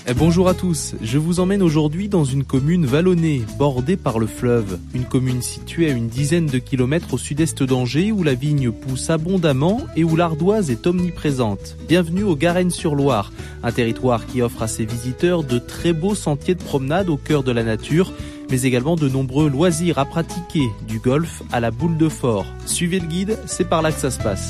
Bonjour à tous, je vous emmène aujourd'hui dans une commune vallonnée, bordée par le fleuve. Une commune située à une dizaine de kilomètres au sud-est d'Angers où la vigne pousse abondamment et où l'ardoise est omniprésente. Bienvenue au Garennes-sur-Loire, un territoire qui offre à ses visiteurs de très beaux sentiers de promenade au cœur de la nature, mais également de nombreux loisirs à pratiquer, du golf à la boule de fort. Suivez le guide, c'est par là que ça se passe.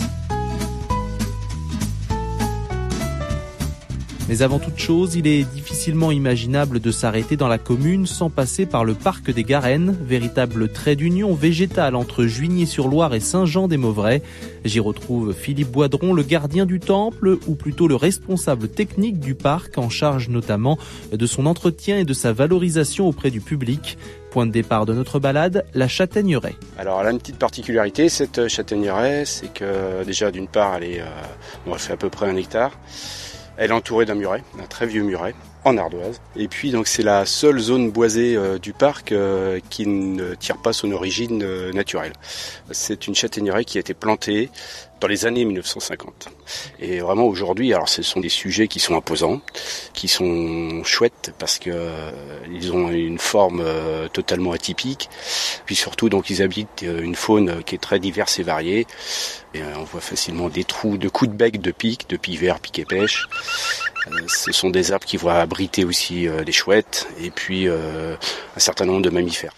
Mais avant toute chose, il est difficilement imaginable de s'arrêter dans la commune sans passer par le parc des Garennes, véritable trait d'union végétale entre Juigné-sur-Loire et Saint-Jean-des-Mauvrais. J'y retrouve Philippe Boidron, le gardien du temple, ou plutôt le responsable technique du parc, en charge notamment de son entretien et de sa valorisation auprès du public. Point de départ de notre balade, la châtaigneraie. Alors elle a une petite particularité, cette châtaigneraie, c'est que déjà d'une part elle fait à peu près 1 hectare. Elle est entourée d'un muret, d'un très vieux muret, en ardoise. Et puis donc c'est la seule zone boisée du parc qui ne tire pas son origine naturelle. C'est une châtaigneraie qui a été plantée dans les années 1950. Et vraiment aujourd'hui, alors ce sont des sujets qui sont imposants, qui sont chouettes parce que ils ont une forme totalement atypique. Puis surtout donc ils habitent une faune qui est très diverse et variée. Et on voit facilement des trous de coups de bec de pic, de pivert, pic et pêche. Ce sont des arbres qui vont abriter aussi des chouettes et puis un certain nombre de mammifères.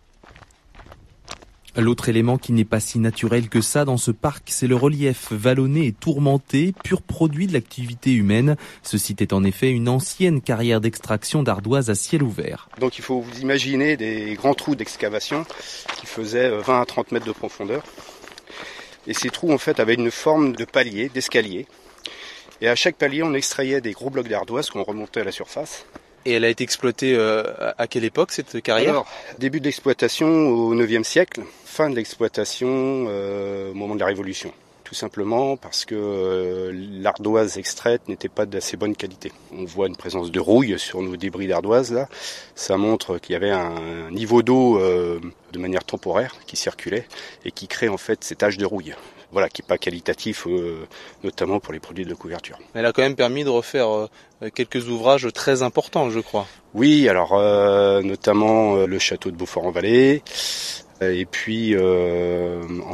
L'autre élément qui n'est pas si naturel que ça dans ce parc, c'est le relief vallonné et tourmenté, pur produit de l'activité humaine. Ce site est en effet une ancienne carrière d'extraction d'ardoise à ciel ouvert. Donc il faut vous imaginer des grands trous d'excavation qui faisaient 20 à 30 mètres de profondeur. Et ces trous en fait avaient une forme de palier, d'escalier. Et à chaque palier, on extrayait des gros blocs d'ardoise qu'on remontait à la surface. Et elle a été exploitée à quelle époque, cette carrière ? Alors, début de l'exploitation au 9e siècle, fin de l'exploitation au moment de la Révolution. Tout simplement parce que l'ardoise extraite n'était pas d'assez bonne qualité. On voit une présence de rouille sur nos débris d'ardoise là. Ça montre qu'il y avait un niveau d'eau de manière temporaire qui circulait et qui crée en fait ces taches de rouille. Voilà, qui n'est pas qualitatif, notamment pour les produits de couverture. Elle a quand même permis de refaire quelques ouvrages très importants, je crois. Oui, alors notamment le château de Beaufort-en-Vallée, et puis en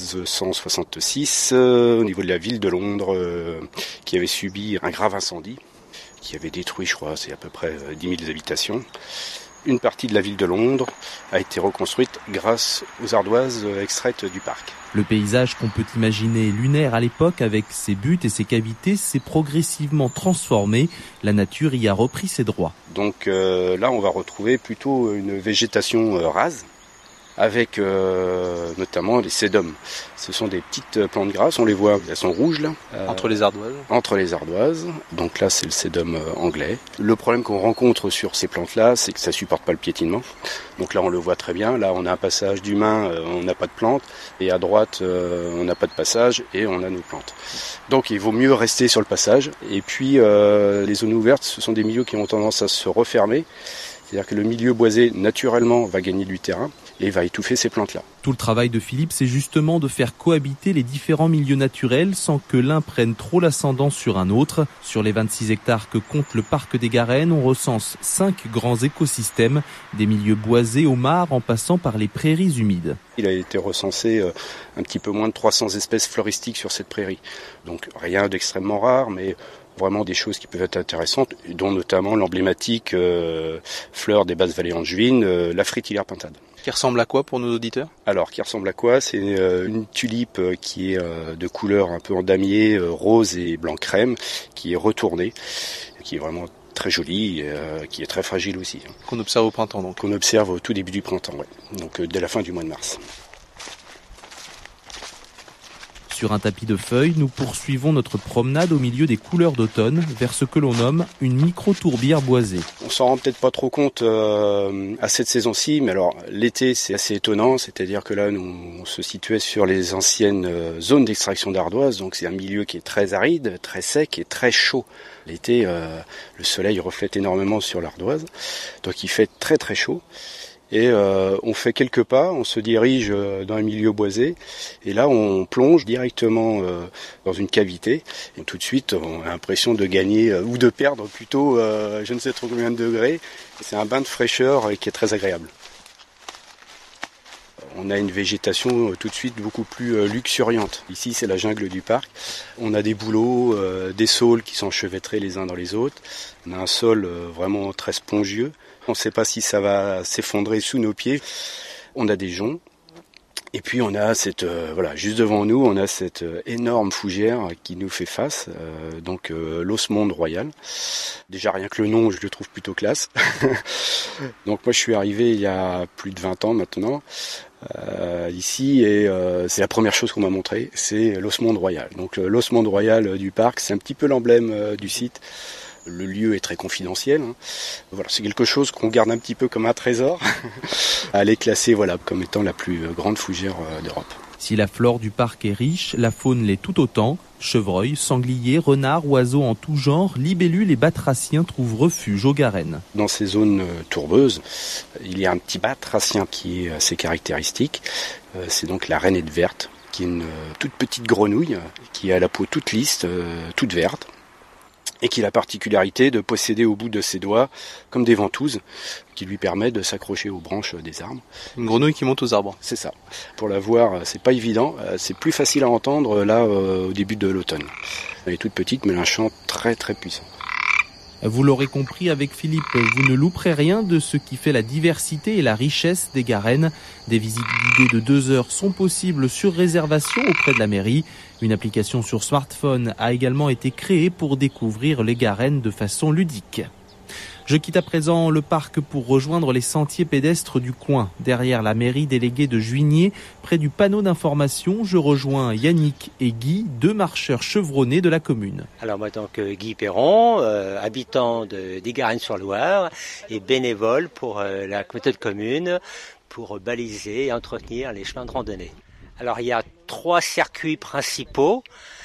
1666, au niveau de la ville de Londres, qui avait subi un grave incendie, qui avait détruit, je crois, c'est à peu près 10 000 habitations. Une partie de la ville de Londres a été reconstruite grâce aux ardoises extraites du parc. Le paysage qu'on peut imaginer lunaire à l'époque avec ses buttes et ses cavités s'est progressivement transformé. La nature y a repris ses droits. Donc là, on va retrouver plutôt une végétation rase, avec notamment les sédums. Ce sont des petites plantes grasses, on les voit, elles sont rouges là. Entre les ardoises. Entre les ardoises, donc là c'est le sédum anglais. Le problème qu'on rencontre sur ces plantes-là, c'est que ça supporte pas le piétinement. Donc là on le voit très bien, là on a un passage d'humain, on n'a pas de plantes, et à droite on n'a pas de passage et on a nos plantes. Donc il vaut mieux rester sur le passage, et puis les zones ouvertes, ce sont des milieux qui ont tendance à se refermer. C'est-à-dire que le milieu boisé, naturellement, va gagner du terrain et va étouffer ces plantes-là. Tout le travail de Philippe, c'est justement de faire cohabiter les différents milieux naturels sans que l'un prenne trop l'ascendant sur un autre. Sur les 26 hectares que compte le parc des Garennes, on recense 5 grands écosystèmes, des milieux boisés aux mares en passant par les prairies humides. Il a été recensé un petit peu moins de 300 espèces floristiques sur cette prairie. Donc rien d'extrêmement rare, mais vraiment des choses qui peuvent être intéressantes, dont notamment l'emblématique fleur des basses vallées angevines, la frétilière pintade. Qui ressemble à quoi pour nos auditeurs ? Alors, qui ressemble à quoi ? C'est une tulipe qui est de couleur un peu en damier, rose et blanc crème, qui est retournée, qui est vraiment très jolie, qui est très fragile aussi. Qu'on observe au printemps donc ? Qu'on observe au tout début du printemps, ouais. Donc dès la fin du mois de mars. Sur un tapis de feuilles, nous poursuivons notre promenade au milieu des couleurs d'automne vers ce que l'on nomme une micro-tourbière boisée. On s'en rend peut-être pas trop compte à cette saison-ci, mais alors l'été c'est assez étonnant, c'est-à-dire que là nous on se situait sur les anciennes zones d'extraction d'ardoise, donc c'est un milieu qui est très aride, très sec et très chaud. L'été, le soleil reflète énormément sur l'ardoise, donc il fait très très chaud. Et on fait quelques pas, on se dirige dans un milieu boisé, et là on plonge directement dans une cavité. Et tout de suite, on a l'impression de gagner ou de perdre plutôt, je ne sais trop combien de degrés. C'est un bain de fraîcheur qui est très agréable. On a une végétation tout de suite beaucoup plus luxuriante. Ici, c'est la jungle du parc. On a des bouleaux, des saules qui sont enchevêtrés les uns dans les autres. On a un sol vraiment très spongieux. On ne sait pas si ça va s'effondrer sous nos pieds. On a des joncs. Et puis on a juste devant nous, on a cette énorme fougère qui nous fait face, l'osmonde royal. Déjà rien que le nom, je le trouve plutôt classe. Donc moi je suis arrivé il y a plus de 20 ans maintenant ici et c'est la première chose qu'on m'a montré, c'est l'osmonde royal. Donc l'osmonde royal du parc, c'est un petit peu l'emblème du site. Le lieu est très confidentiel. Voilà, c'est quelque chose qu'on garde un petit peu comme un trésor. Elle est classée comme étant la plus grande fougère d'Europe. Si la flore du parc est riche, la faune l'est tout autant. Chevreuils, sangliers, renards, oiseaux en tout genre, libellules et batraciens trouvent refuge aux Garennes. Dans ces zones tourbeuses, il y a un petit batracien qui est assez caractéristique. C'est donc la rainette verte, qui est une toute petite grenouille qui a la peau toute lisse, toute verte. Et qui a la particularité de posséder au bout de ses doigts comme des ventouses qui lui permettent de s'accrocher aux branches des arbres. Une grenouille qui monte aux arbres. C'est ça. Pour la voir, c'est pas évident. C'est plus facile à entendre là au début de l'automne. Elle est toute petite, mais elle a un chant très très puissant. Vous l'aurez compris avec Philippe, vous ne louperez rien de ce qui fait la diversité et la richesse des Garennes. Des visites guidées de 2 heures sont possibles sur réservation auprès de la mairie. Une application sur smartphone a également été créée pour découvrir les Garennes de façon ludique. Je quitte à présent le parc pour rejoindre les sentiers pédestres du coin. Derrière la mairie déléguée de Juigné, près du panneau d'information, je rejoins Yannick et Guy, 2 marcheurs chevronnés de la commune. Alors moi donc Guy Perron, habitant des Garennes-sur-Loire et bénévole pour la communauté de communes pour baliser et entretenir les chemins de randonnée. Alors il y a 3 circuits principaux,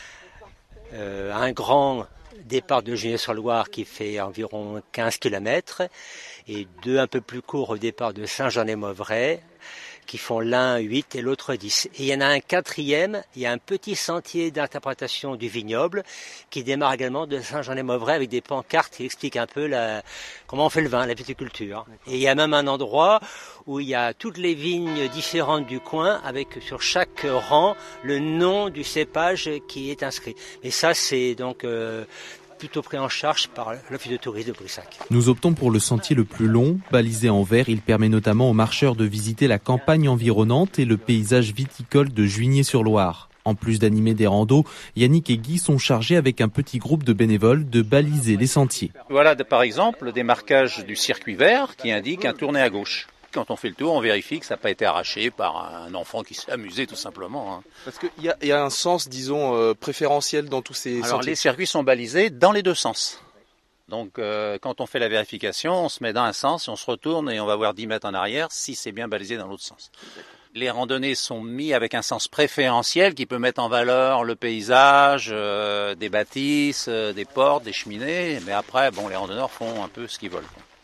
un grand départ de Juigné-sur-Loire qui fait environ 15 km et 2 un peu plus courts au départ de Saint-Jean-les-Mauvrais qui font l'un 8 et l'autre 10. Et il y en a un 4e, il y a un petit sentier d'interprétation du vignoble qui démarre également de Saint-Jean-les-Mauvrais avec des pancartes qui expliquent un peu comment on fait le vin, la viticulture. Et il y a même un endroit où il y a toutes les vignes différentes du coin avec sur chaque rang le nom du cépage qui est inscrit. Et ça c'est donc plutôt pris en charge par l'Office de tourisme de Brissac. Nous optons pour le sentier le plus long, balisé en vert. Il permet notamment aux marcheurs de visiter la campagne environnante et le paysage viticole de Juigné-sur-Loire. En plus d'animer des randos, Yannick et Guy sont chargés avec un petit groupe de bénévoles de baliser les sentiers. Voilà par exemple des marquages du circuit vert qui indiquent un tourner à gauche. Quand on fait le tour, on vérifie que ça n'a pas été arraché par un enfant qui s'est amusé tout simplement. Parce qu'il y a un sens, disons, préférentiel dans tous ces Alors sentiers. les circuits sont balisés dans les 2 sens. Donc quand on fait la vérification, on se met dans un sens et on se retourne et on va voir 10 mètres en arrière si c'est bien balisé dans l'autre sens. Les randonnées sont mises avec un sens préférentiel qui peut mettre en valeur le paysage, des bâtisses, des portes, des cheminées. Mais après, les randonneurs font un peu ce qu'ils veulent.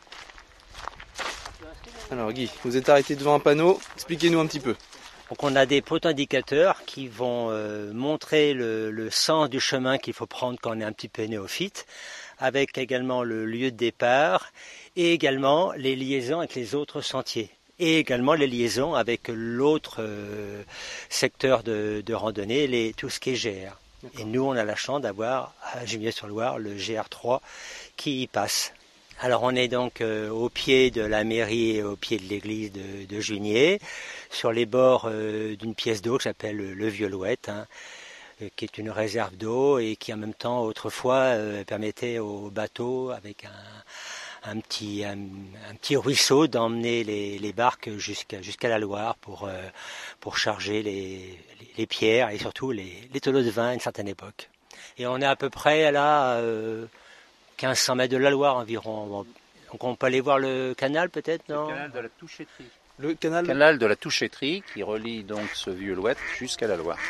Alors Guy, vous êtes arrêté devant un panneau, expliquez-nous un petit peu. Donc on a des poteaux indicateurs qui vont montrer le sens du chemin qu'il faut prendre quand on est un petit peu néophyte, avec également le lieu de départ et également les liaisons avec les autres sentiers. Et également les liaisons avec l'autre secteur de randonnée, tout ce qui est GR. D'accord. Et nous, on a la chance d'avoir à Juigné-sur-Loire le GR3 qui y passe. Alors on est donc au pied de la mairie et au pied de l'église de Juigné, sur les bords d'une pièce d'eau qui s'appelle le Vieux-Louette, qui est une réserve d'eau et qui en même temps autrefois permettait aux bateaux avec un petit ruisseau d'emmener les barques jusqu'à la Loire pour charger les pierres et surtout les tonneaux de vin à une certaine époque. Et on est à peu près là 1500 mètres de la Loire environ. Donc on peut aller voir le canal peut-être, non ? Le canal de la Touchetterie. Le canal de la Touchetterie qui relie donc ce Vieux-Louette jusqu'à la Loire.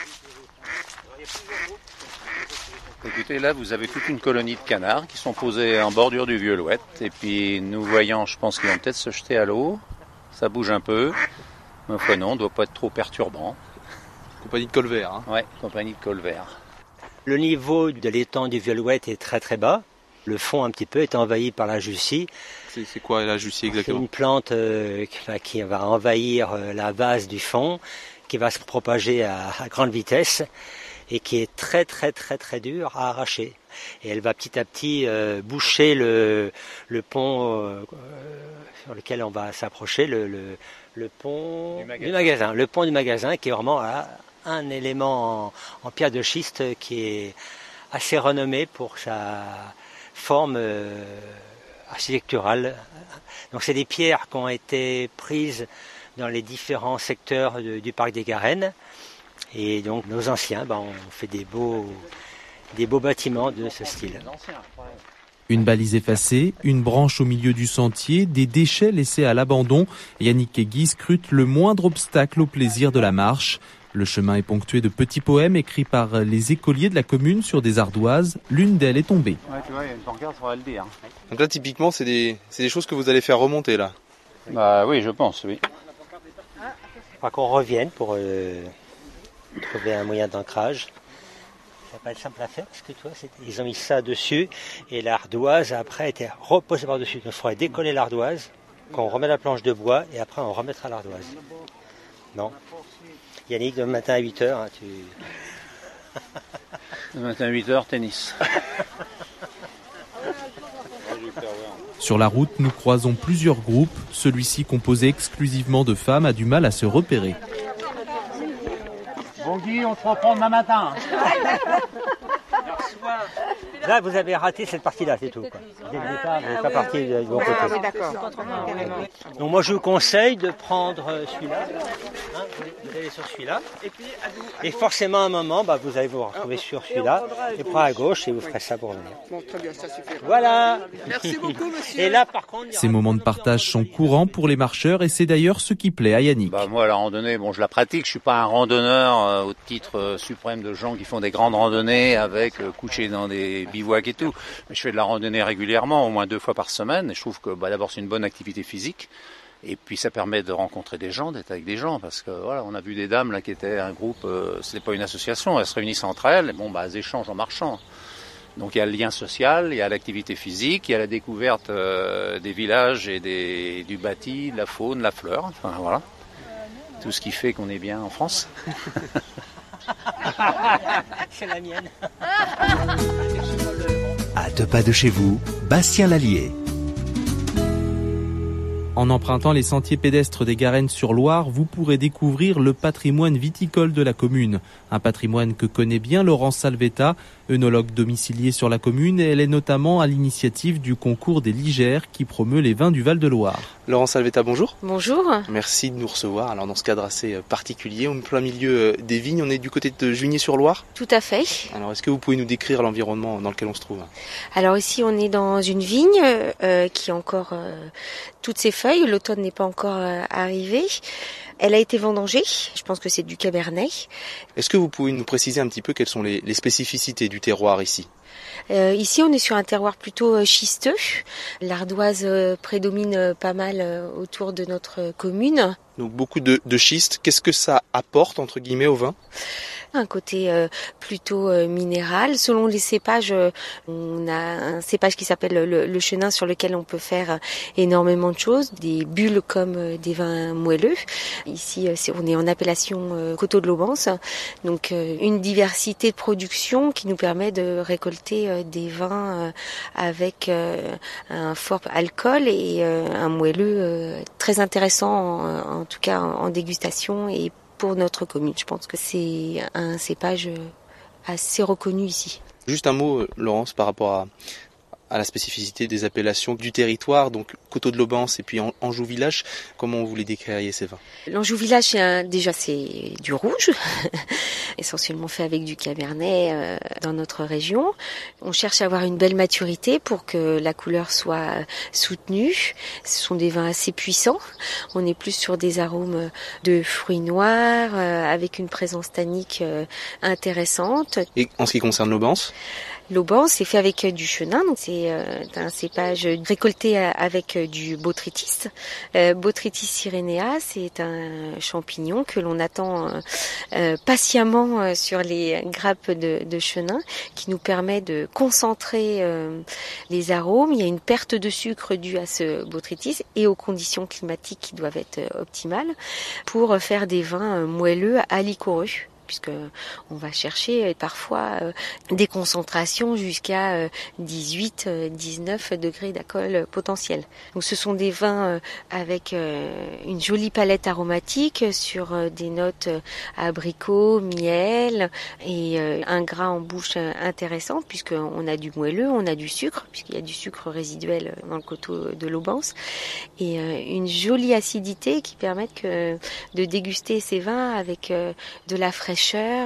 Écoutez, là vous avez toute une colonie de canards qui sont posés en bordure du Vieux-Louette. Et puis nous voyons, je pense qu'ils vont peut-être se jeter à l'eau. ça bouge un peu. Ma foi non, on ne doit pas être trop perturbant. Compagnie de Colvert. Hein. Ouais, compagnie de Colvert. Le niveau de l'étang du Violouette est très très bas. Le fond un petit peu est envahi par la jussie. C'est quoi la jussie C'est exactement? une plante qui va envahir la base du fond, qui va se propager à grande vitesse et qui est très très très très dure à arracher. Et elle va petit à petit boucher le pont sur lequel on va s'approcher, le pont du magasin. Le pont du magasin qui est vraiment un élément en pierre de schiste qui est assez renommé pour sa forme architecturale. Donc c'est des pierres qui ont été prises dans les différents secteurs du parc des Garennes. Et donc nos anciens ont fait des beaux bâtiments de ce style. Une balise effacée, une branche au milieu du sentier, des déchets laissés à l'abandon. Yannick et Guy scrutent le moindre obstacle au plaisir de la marche. Le chemin est ponctué de petits poèmes écrits par les écoliers de la commune sur des ardoises. L'une d'elles est tombée. Ouais, tu vois, il y a une pancarte sur LD. Hein. Donc là, typiquement, c'est des choses que vous allez faire remonter là. Bah oui, je pense, oui. Il faudra qu'on revienne pour trouver un moyen d'ancrage. Ça va pas être simple à faire parce que toi, ils ont mis ça dessus et l'ardoise après a été reposée par-dessus. Donc il faudrait décoller l'ardoise, qu'on remet la planche de bois et après on remettra l'ardoise. Non. Yannick, demain matin à 8h, hein, Demain matin à 8h, tennis. Sur la route, nous croisons plusieurs groupes. Celui-ci, composé exclusivement de femmes, a du mal à se repérer. Bon Guy, on se reprend demain matin. Là, vous avez raté cette partie-là, c'est tout. Quoi. Vous n'êtes pas parti du bon côté. Oui, d'accord. Donc moi, je vous conseille de prendre celui-là. Hein, vous allez sur celui-là. Et forcément, à un moment, vous allez vous retrouver sur celui-là. Et prends à gauche et vous ferez ça pour revenir. Bon, très bien, ça suffit. Voilà. Merci beaucoup, monsieur. Et là, par contre, Ces moments de partage sont courants pour les marcheurs et c'est d'ailleurs ce qui plaît à Yannick. Bah moi, la randonnée, je la pratique. Je suis pas un randonneur au titre suprême de gens qui font des grandes randonnées avec coucher dans des bivouacs et tout. Mais je fais de la randonnée régulièrement, au moins 2 fois par semaine. Et je trouve que d'abord c'est une bonne activité physique. Et puis ça permet de rencontrer des gens, d'être avec des gens, parce que voilà, on a vu des dames là qui étaient un groupe, c'était pas une association, elles se réunissent entre elles, et elles échangent en marchant. Donc il y a le lien social, il y a l'activité physique, il y a la découverte des villages et du bâti, de la faune, la fleur, enfin voilà, tout ce qui fait qu'on est bien en France. c'est la mienne. À 2 pas de chez vous, Bastien-l'Allier. En empruntant les sentiers pédestres des Garennes-sur-Loire, vous pourrez découvrir le patrimoine viticole de la commune. Un patrimoine que connaît bien Laurence Salvetta, œnologue domiciliée sur la commune, et elle est notamment à l'initiative du concours des Ligères qui promeut les vins du Val-de-Loire. Laurence Salvetta, bonjour. Bonjour. Merci de nous recevoir. Alors dans ce cadre assez particulier, au plein milieu des vignes, on est du côté de Juigné-sur-Loire. Tout à fait. Alors est-ce que vous pouvez nous décrire l'environnement dans lequel on se trouve? Alors ici on est dans une vigne qui a encore toutes ses feuilles. L'automne n'est pas encore arrivé. Elle a été vendangée. Je pense que c'est du Cabernet. Est-ce que vous pouvez nous préciser un petit peu quelles sont les spécificités du terroir ici? Ici, on est sur un terroir plutôt schisteux. L'ardoise prédomine pas mal autour de notre commune. Donc beaucoup de schiste. Qu'est-ce que ça apporte, entre guillemets, au vin? Un côté plutôt minéral. Selon les cépages, on a un cépage qui s'appelle le chenin sur lequel on peut faire énormément de choses, des bulles comme des vins moelleux. Ici, on est en appellation Coteaux de l'Aubance, donc une diversité de production qui nous permet de récolter des vins avec un fort alcool et un moelleux très intéressant, en tout cas en dégustation et pour notre commune. Je pense que c'est un cépage assez reconnu ici. Juste un mot, Laurence, par rapport à la spécificité des appellations du territoire, donc Coteaux de l'Aubance et puis Anjou Village. Comment vous les décririez ces vins? L'Anjou Village, c'est du rouge, essentiellement fait avec du Cabernet dans notre région. On cherche à avoir une belle maturité pour que la couleur soit soutenue. Ce sont des vins assez puissants. On est plus sur des arômes de fruits noirs avec une présence tannique intéressante. Et en ce qui concerne l'Aubance? L'auban, c'est fait avec du chenin, donc c'est un cépage récolté avec du botrytis. Botrytis cyrenea, c'est un champignon que l'on attend patiemment sur les grappes de chenin, qui nous permet de concentrer les arômes. Il y a une perte de sucre due à ce botrytis et aux conditions climatiques qui doivent être optimales pour faire des vins moelleux à liquoreux, puisque on va chercher parfois des concentrations jusqu'à 18-19 degrés d'alcool potentiel. Donc ce sont des vins avec une jolie palette aromatique sur des notes abricot, miel et un gras en bouche intéressant, puisqu'on a du moelleux, on a du sucre, puisqu'il y a du sucre résiduel dans le coteau de l'Aubance, et une jolie acidité qui permet de déguster ces vins avec de la fraîcheur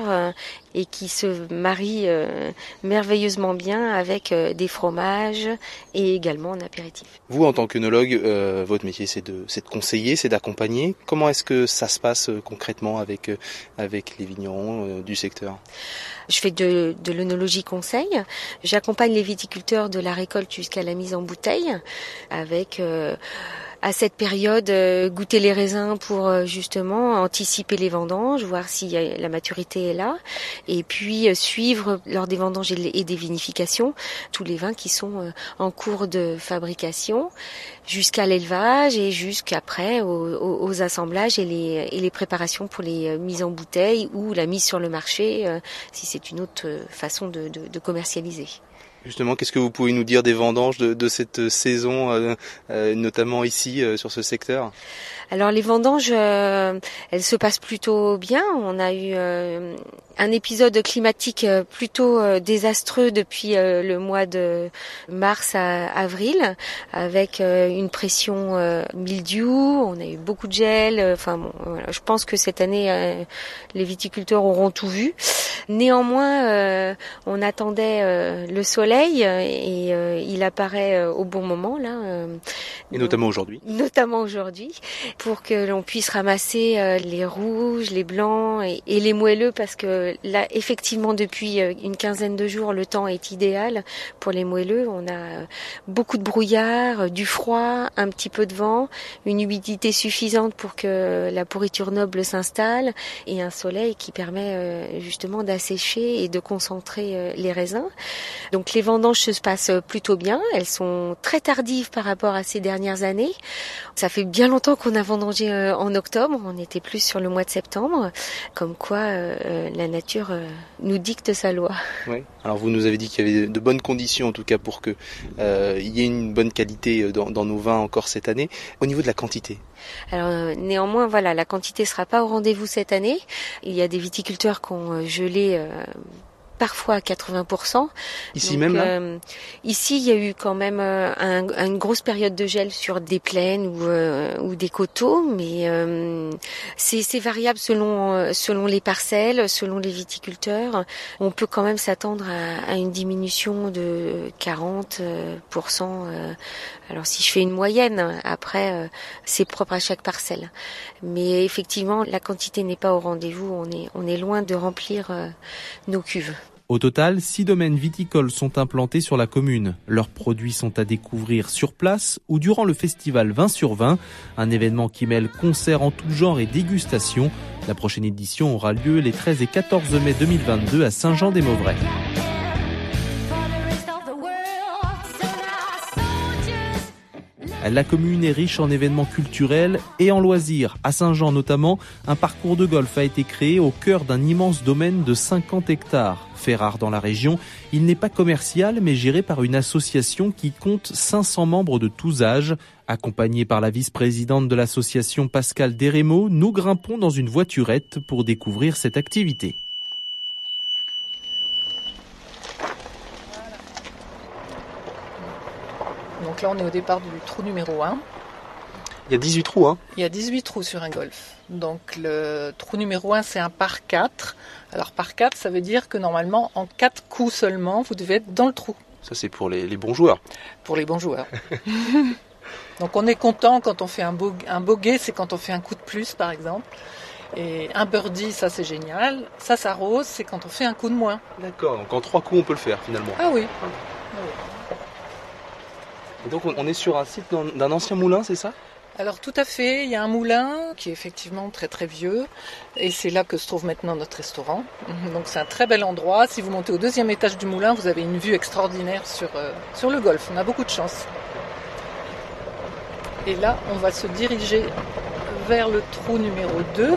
et qui se marie merveilleusement bien avec des fromages et également en apéritif. Vous, en tant qu'œnologue, votre métier c'est de conseiller, c'est d'accompagner. Comment est-ce que ça se passe concrètement avec les vignerons du secteur ? Je fais de l'œnologie conseil. J'accompagne les viticulteurs de la récolte jusqu'à la mise en bouteille avec à cette période, goûter les raisins pour justement anticiper les vendanges, voir si la maturité est là, et puis suivre lors des vendanges et des vinifications tous les vins qui sont en cours de fabrication, jusqu'à l'élevage et jusqu'après aux assemblages et les préparations pour les mises en bouteille ou la mise sur le marché, si c'est une autre façon de commercialiser. Justement, qu'est-ce que vous pouvez nous dire des vendanges de cette saison, notamment ici sur ce secteur ? Alors les vendanges, elles se passent plutôt bien. On a eu un épisode climatique plutôt désastreux depuis le mois de mars à avril, avec une pression mildiou. On a eu beaucoup de gel. Voilà, je pense que cette année, les viticulteurs auront tout vu. Néanmoins, on attendait le soleil et il apparaît au bon moment là. Et notamment aujourd'hui. Notamment aujourd'hui, pour que l'on puisse ramasser les rouges, les blancs et les moelleux, parce que là, effectivement, depuis une quinzaine de jours, le temps est idéal pour les moelleux. On a beaucoup de brouillard, du froid, un petit peu de vent, une humidité suffisante pour que la pourriture noble s'installe et un soleil qui permet justement d'assécher et de concentrer les raisins. Donc les vendanges se passent plutôt bien. Elles sont très tardives par rapport à ces dernières années. Ça fait bien longtemps qu'on a vendangé en octobre. On était plus sur le mois de septembre. Comme quoi, la nature nous dicte sa loi. Oui. Alors vous nous avez dit qu'il y avait de bonnes conditions en tout cas pour que il y ait une bonne qualité dans nos vins encore cette année. Au niveau de la quantité. Alors néanmoins, voilà, la quantité sera pas au rendez-vous cette année. Il y a des viticulteurs qui ont gelé parfois à 80%. Ici donc, même là ici, il y a eu quand même une grosse période de gel sur des plaines ou des coteaux, mais c'est variable selon les parcelles, selon les viticulteurs. On peut quand même s'attendre à une diminution de 40%. Alors si je fais une moyenne, après c'est propre à chaque parcelle. Mais effectivement, la quantité n'est pas au rendez-vous. On est loin de remplir nos cuves. Au total, 6 domaines viticoles sont implantés sur la commune. Leurs produits sont à découvrir sur place ou durant le festival 20 sur 20, un événement qui mêle concerts en tout genre et dégustation. La prochaine édition aura lieu les 13 et 14 mai 2022 à Saint-Jean-des-Mauvrais. La commune est riche en événements culturels et en loisirs. À Saint-Jean notamment, un parcours de golf a été créé au cœur d'un immense domaine de 50 hectares. Fait rare dans la région, il n'est pas commercial mais géré par une association qui compte 500 membres de tous âges. Accompagné par la vice-présidente de l'association Pascale Desrémeaux, nous grimpons dans une voiturette pour découvrir cette activité. Donc là, on est au départ du trou numéro 1. Il y a 18 trous, hein ? Il y a 18 trous sur un golf. Donc le trou numéro 1, c'est un par 4. Alors par 4, ça veut dire que normalement, en 4 coups seulement, vous devez être dans le trou. Ça, c'est pour les bons joueurs. Pour les bons joueurs. Donc on est content quand on fait un bogey, c'est quand on fait un coup de plus, par exemple. Et un birdie, ça c'est génial. Ça s'arrose, c'est quand on fait un coup de moins. D'accord, donc en 3 coups on peut le faire finalement. Ah oui. Et donc on est sur un site d'un ancien moulin, c'est ça ? Alors tout à fait, il y a un moulin qui est effectivement très très vieux et c'est là que se trouve maintenant notre restaurant. Donc c'est un très bel endroit. Si vous montez au 2e étage du moulin, vous avez une vue extraordinaire sur le golfe. On a beaucoup de chance. Et là, on va se diriger vers le trou numéro 2.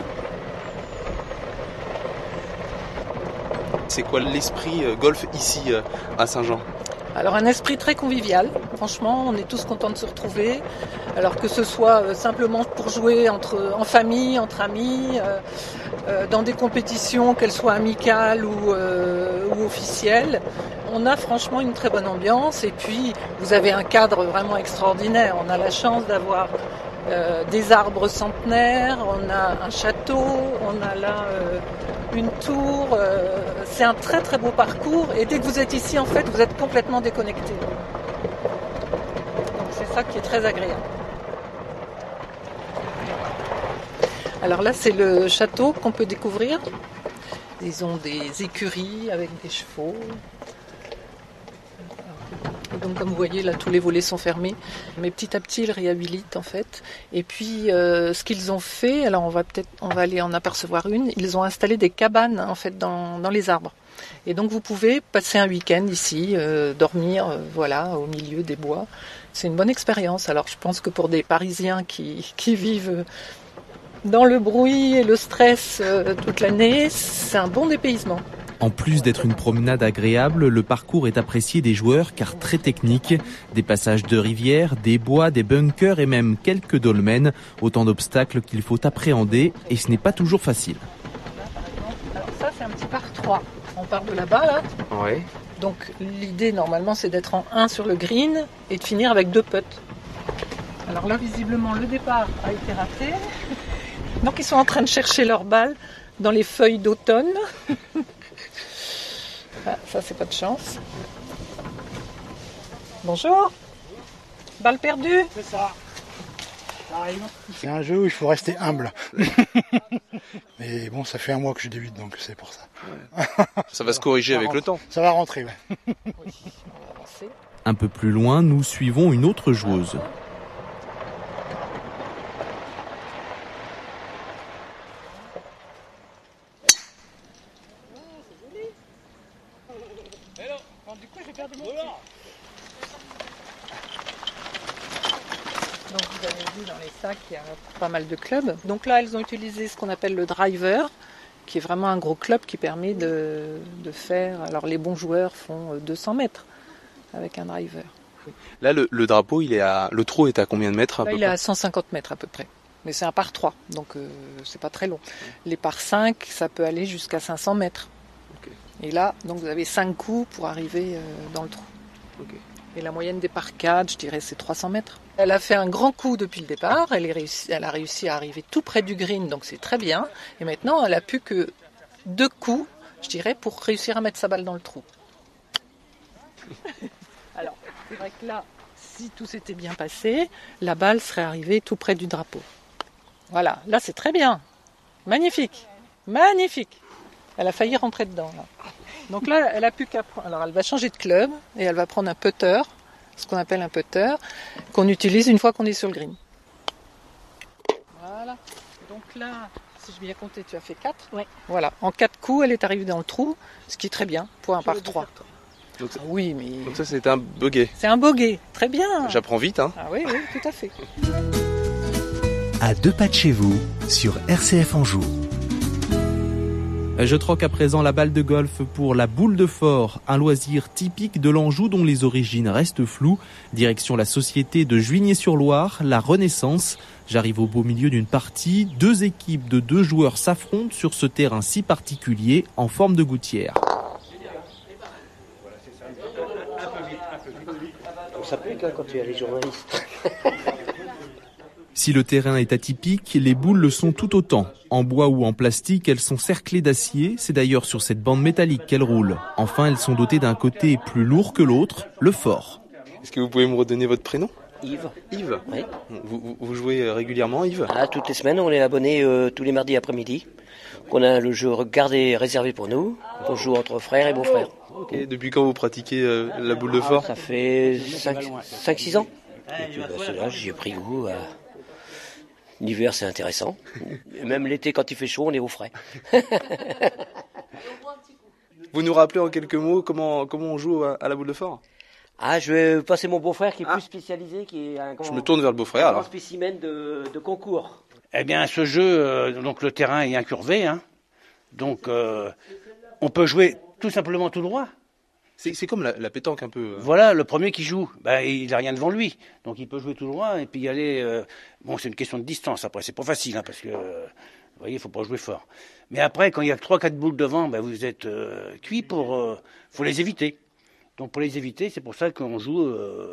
C'est quoi l'esprit golf ici à Saint-Jean ? Alors un esprit très convivial, franchement, on est tous contents de se retrouver. Alors que ce soit simplement pour jouer en famille, entre amis, dans des compétitions, qu'elles soient amicales ou officielles. On a franchement une très bonne ambiance et puis vous avez un cadre vraiment extraordinaire. On a la chance d'avoir des arbres centenaires, on a un château, on a là une tour. C'est un très très beau parcours et dès que vous êtes ici, en fait, vous êtes complètement déconnecté. Donc c'est ça qui est très agréable. Alors là, c'est le château qu'on peut découvrir. Ils ont des écuries avec des chevaux. Et donc comme vous voyez là tous les volets sont fermés, mais petit à petit ils réhabilitent en fait. Et puis ce qu'ils ont fait, alors on va aller en apercevoir une, ils ont installé des cabanes en fait dans les arbres. Et donc vous pouvez passer un week-end ici, dormir voilà au milieu des bois. C'est une bonne expérience. Alors je pense que pour des Parisiens qui vivent dans le bruit et le stress toute l'année, c'est un bon dépaysement. En plus d'être une promenade agréable, le parcours est apprécié des joueurs car très technique. Des passages de rivières, des bois, des bunkers et même quelques dolmens. Autant d'obstacles qu'il faut appréhender et ce n'est pas toujours facile. Alors ça c'est un petit par 3. On part de là-bas là. Oui. Donc l'idée normalement c'est d'être en 1 sur le green et de finir avec 2 putts. Alors là visiblement le départ a été raté. Donc ils sont en train de chercher leur balle dans les feuilles d'automne. Ah, ça c'est pas de chance. Bonjour. Balle perdue. C'est ça. Ça arrive. C'est un jeu où il faut rester humble. Mais bon, ça fait un mois que je débute, donc c'est pour ça. Ouais. Ça va se corriger avec le temps. Ça va rentrer, ouais. Oui, on va avancer. Un peu plus loin, nous suivons une autre joueuse. Du coup, j'ai perdu mon pied. Donc vous avez vu dans les sacs, il y a pas mal de clubs. Donc là, elles ont utilisé ce qu'on appelle le driver, qui est vraiment un gros club qui permet de faire... Alors les bons joueurs font 200 mètres avec un driver. Là, le drapeau, le trou est à combien de mètres à peu près ? Il est à 150 mètres à peu près. Mais c'est un par 3, donc c'est pas très long. Les par 5, ça peut aller jusqu'à 500 mètres. Okay. Et là, donc vous avez 5 coups pour arriver dans le trou. Okay. Et la moyenne des par 4, je dirais, c'est 300 mètres. Elle a fait un grand coup depuis le départ. Elle a réussi à arriver tout près du green, donc c'est très bien. Et maintenant, elle a plus que 2 coups, je dirais, pour réussir à mettre sa balle dans le trou. Alors, c'est vrai que là, si tout s'était bien passé, la balle serait arrivée tout près du drapeau. Voilà, là c'est très bien. Magnifique. Magnifique. Elle a failli rentrer dedans, là. Donc là, elle a plus qu'à prendre. Alors, elle va changer de club et elle va prendre un putter, ce qu'on appelle un putter, qu'on utilise une fois qu'on est sur le green. Voilà. Donc là, si je bien compté, tu as fait 4. Oui. Voilà. En 4 coups, elle est arrivée dans le trou, ce qui est très bien pour un par 3. Donc, oui, mais... Donc ça, c'est un bogey. C'est un bogey. Très bien. J'apprends vite, hein. Ah oui, oui, tout à fait. À 2 pas de chez vous, sur RCF Anjou. Je troque à présent la balle de golf pour la boule de fort, un loisir typique de l'Anjou dont les origines restent floues. Direction la société de Juigné-sur-Loire, la Renaissance. J'arrive au beau milieu d'une partie. 2 équipes de 2 joueurs s'affrontent sur ce terrain si particulier en forme de gouttière. Ça pique quand tu as les journalistes. Si le terrain est atypique, les boules le sont tout autant. En bois ou en plastique, elles sont cerclées d'acier. C'est d'ailleurs sur cette bande métallique qu'elles roulent. Enfin, elles sont dotées d'un côté plus lourd que l'autre, le fort. Est-ce que vous pouvez me redonner votre prénom ? Yves. Yves, Oui. vous jouez régulièrement, Yves? Ah, toutes les semaines, on est abonné tous les mardis après-midi. On a le jeu gardé réservé pour nous. On joue entre frères et beaux-frères. Et depuis quand vous pratiquez la boule de fort? Ça fait 5-6 ans. Et puis c'est là, j'y ai pris goût. L'hiver, c'est intéressant. Et même l'été, quand il fait chaud, on est au frais. Vous nous rappelez en quelques mots comment on joue à la boule de fort? Ah, je vais passer mon beau-frère qui est plus spécialisé, qui est un Je me tourne vers le beau-frère alors. spécimen de concours. Eh bien, ce jeu, donc le terrain est incurvé, hein. Donc on peut jouer tout simplement tout droit. C'est comme la pétanque un peu. Voilà, le premier qui joue, il n'a rien devant lui, donc il peut jouer tout droit et puis y aller. Bon, c'est une question de distance. Après, c'est pas facile, hein, parce que vous voyez, il faut pas jouer fort. Mais après, quand il y a 3-4 boules devant, vous êtes cuit pour. Faut les éviter. Donc pour les éviter, c'est pour ça qu'on joue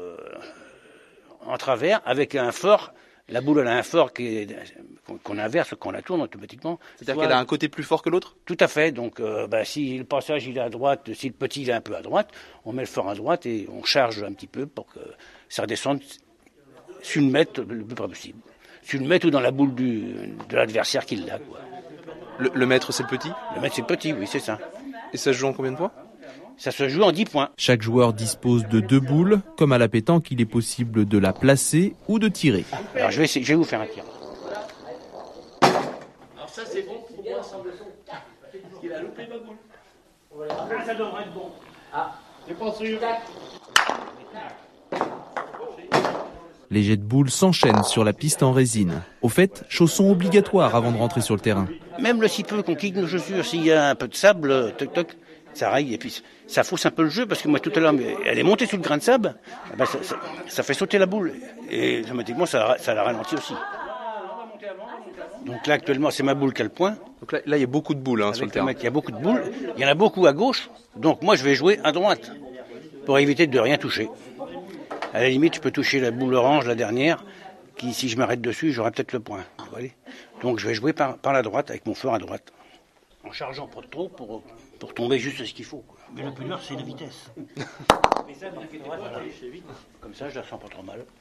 en travers avec un fort. La boule, elle a un fort qu'on inverse, qu'on la tourne automatiquement. C'est-à-dire qu'elle a un côté plus fort que l'autre? Tout à fait. Donc, si le passage il est à droite, si le petit il est un peu à droite, on met le fort à droite et on charge un petit peu pour que ça redescende sur le mètre le plus près possible. Sur le mètre ou dans la boule de l'adversaire qui l'a, quoi. Le mètre, c'est le petit? Le mètre, c'est le petit, oui, c'est ça. Et ça se joue en combien de points? Ça se joue en 10 points. Chaque joueur dispose de 2 boules. Comme à la pétanque, il est possible de la placer ou de tirer. Alors je vais vous faire un tir. Alors ça c'est bon pour moi sans leçon. Parce qu'il a loupé ma boule. Voilà. Ah, ça devrait être bon. Ah, c'est pas sûr. Les jets de boules s'enchaînent sur la piste en résine. Au fait, chaussons obligatoires avant de rentrer sur le terrain. Même le si peu qu'on quitte nos chaussures, s'il y a un peu de sable, toc toc, ça raye et puis ça fausse un peu le jeu parce que moi tout à l'heure, elle est montée sur le grain de sable, ça fait sauter la boule et automatiquement ça la ralentit aussi. Donc là actuellement c'est ma boule qui a le point. Donc là il y a beaucoup de boules sur le terrain. Il y a beaucoup de boules, il y en a beaucoup à gauche, donc moi je vais jouer à droite pour éviter de rien toucher. À la limite je peux toucher la boule orange, la dernière, qui si je m'arrête dessus j'aurai peut-être le point. Vous voyez. Donc je vais jouer par la droite avec mon fort à droite. En chargeant pas trop pour tomber juste ce qu'il faut, quoi. Mais le plus dur, c'est la vitesse. Voilà. Comme ça, je la sens pas trop mal.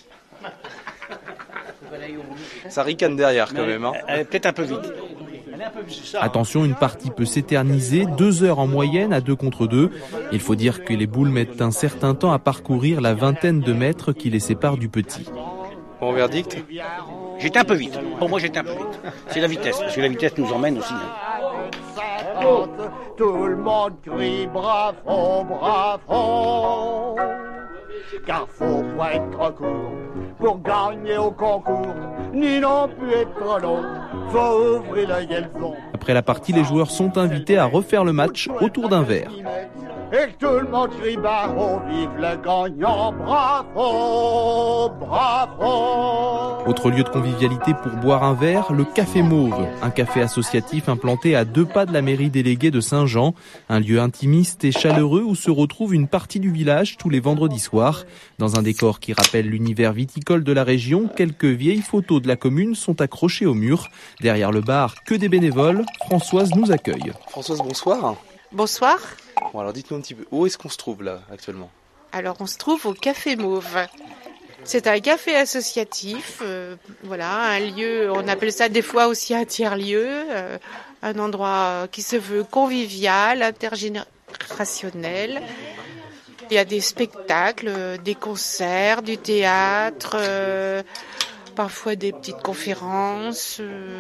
Ça ricane derrière quand même. Hein. Elle est peut-être un peu vite. Attention, une partie peut s'éterniser, 2 heures en moyenne à 2 contre 2. Il faut dire que les boules mettent un certain temps à parcourir la vingtaine de mètres qui les séparent du petit. Bon verdict? J'étais un peu vite. Pour moi, j'étais un peu vite. C'est la vitesse, parce que la vitesse nous emmène aussi. Hein. Tout le monde crie bravo, bravo. Car faut pas être trop court pour gagner au concours, ni non plus être trop long. Faut ouvrir l'œil et le fond. Après la partie, les joueurs sont invités à refaire le match autour d'un verre. Et que tout le monde crie bravo, vive le gagnant, bravo, bravo. Autre lieu de convivialité pour boire un verre, le Café Mauve, un café associatif implanté à 2 pas de la mairie déléguée de Saint-Jean, un lieu intimiste et chaleureux où se retrouve une partie du village tous les vendredis soirs. Dans un décor qui rappelle l'univers viticole de la région, quelques vieilles photos de la commune sont accrochées au mur. Derrière le bar, que des bénévoles. Françoise nous accueille. Françoise, bonsoir. Bonsoir. Bon, alors dites-nous un petit peu, où est-ce qu'on se trouve là actuellement? Alors on se trouve au Café Mauve. C'est un café associatif, un lieu, on appelle ça des fois aussi un tiers-lieu, un endroit qui se veut convivial, intergénérationnel. Il y a des spectacles, des concerts, du théâtre, parfois des petites conférences,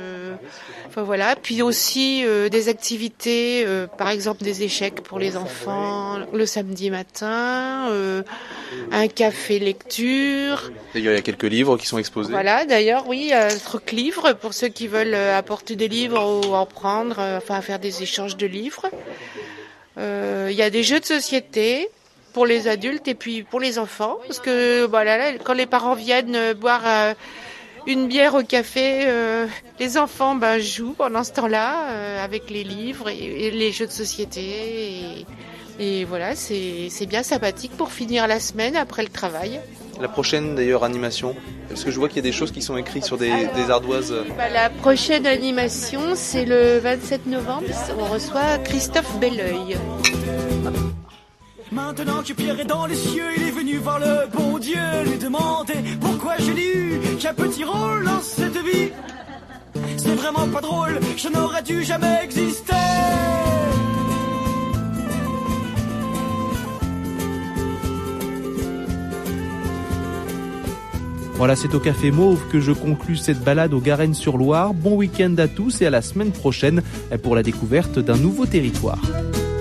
Puis aussi des activités, par exemple des échecs pour les enfants le samedi matin, un café lecture. D'ailleurs, il y a quelques livres qui sont exposés. Voilà, d'ailleurs, oui, un truc livre pour ceux qui veulent apporter des livres ou en prendre, faire des échanges de livres. Il y a des jeux de société pour les adultes et puis pour les enfants, parce que quand les parents viennent boire une bière au café, les enfants jouent pendant ce temps-là avec les livres et les jeux de société et voilà, c'est bien sympathique pour finir la semaine après le travail. La prochaine d'ailleurs animation, parce que je vois qu'il y a des choses qui sont écrites sur des ardoises. La prochaine animation, c'est le 27 novembre, on reçoit Christophe Belleuil. Maintenant que Pierre est dans les cieux, il est venu voir le bon Dieu, lui demander pourquoi je n'ai eu qu'un petit rôle dans cette vie. C'est vraiment pas drôle, je n'aurais dû jamais exister. Voilà, c'est au Café Mauve que je conclus cette balade au Garennes-sur-Loire. Bon week-end à tous et à la semaine prochaine pour la découverte d'un nouveau territoire.